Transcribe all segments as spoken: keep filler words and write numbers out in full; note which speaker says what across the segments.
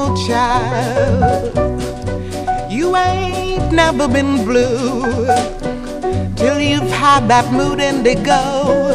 Speaker 1: no child, you ain't never been blue till you've had that mood indigo.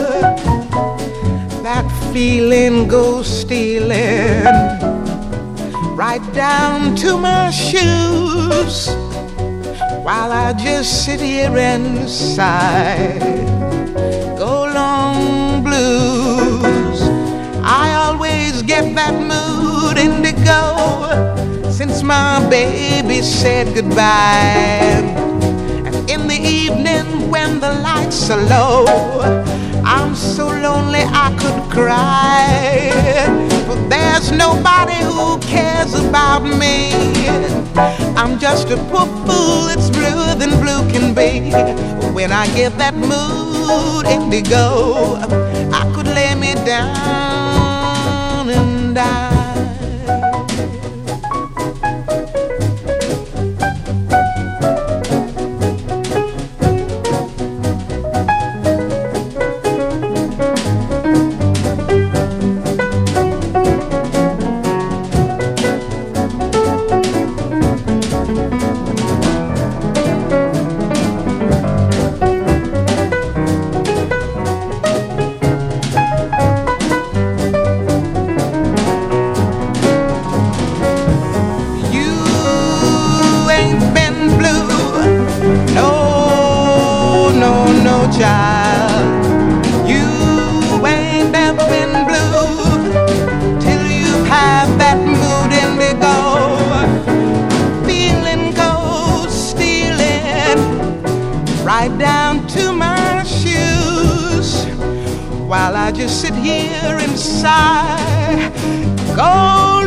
Speaker 1: That feeling goes stealing right down to my shoes, while I just sit here and sigh. Go long blues. I always get that mood indigo since my baby said goodbye. And in the evening when the lights are low, I'm so lonely I could cry, but there's nobody who cares about me. I'm just a poor fool that's bluer than blue can be. When I get that mood indigo, I could lay me down and die. Child, you ain't never been blue till you've had that mood indigo. Feeling goes stealing right down to my shoes, while I just sit here and sigh. Go